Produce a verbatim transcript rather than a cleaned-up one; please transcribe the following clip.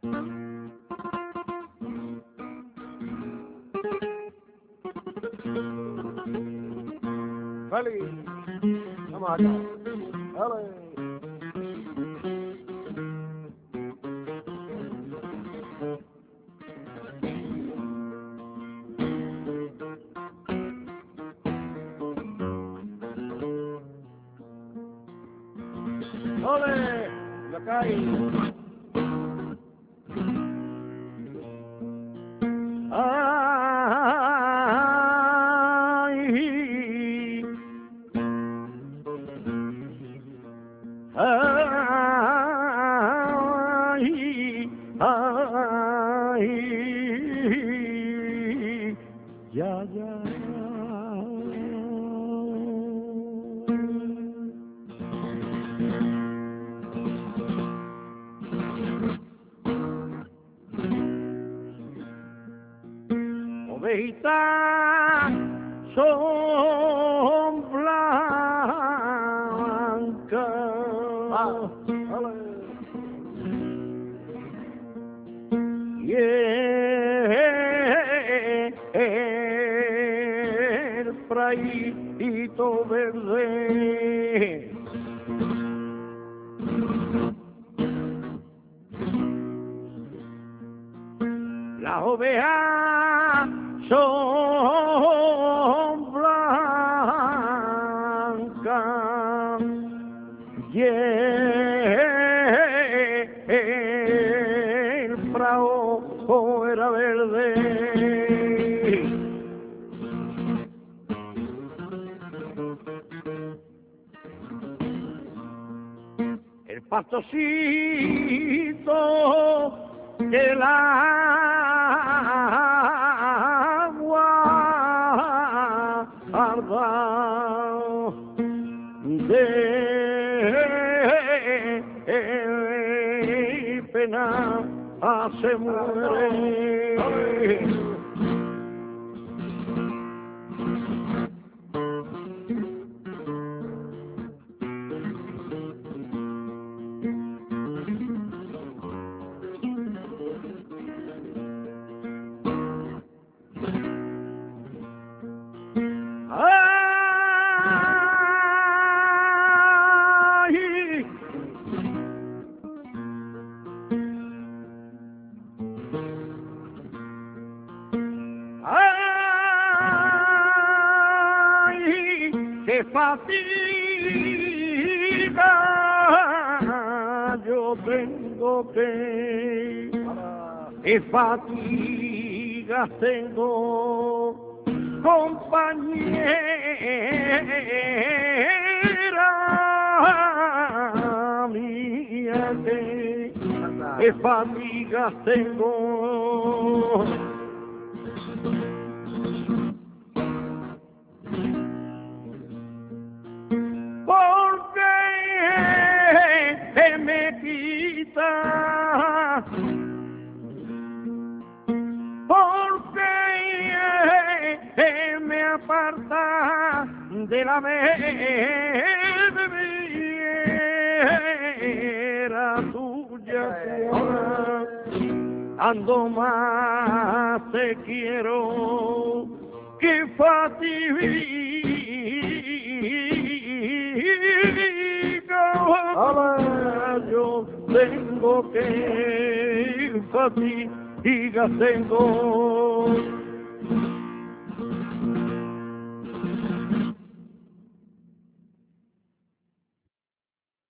Feliz, vamos acá. Dale. ¡Ole! ¡La cae! ¡Ay! ¡Ay! ¡Ay! ¡Ya, ya! Ovejitas son blancas. Ah, Y el frayito verde. Las ovejas son blancas y el prado era verde. El pastocito que el agua arda de pena se muere. Ay, ay, qué fatiga yo tengo que, qué fatigas tengo, compañera mía, que qué fatigas tengo. Porque me quita, porque me aparta de la vera tuya. Ando más te quiero que fatiga. Yo tengo que fatigas tengo.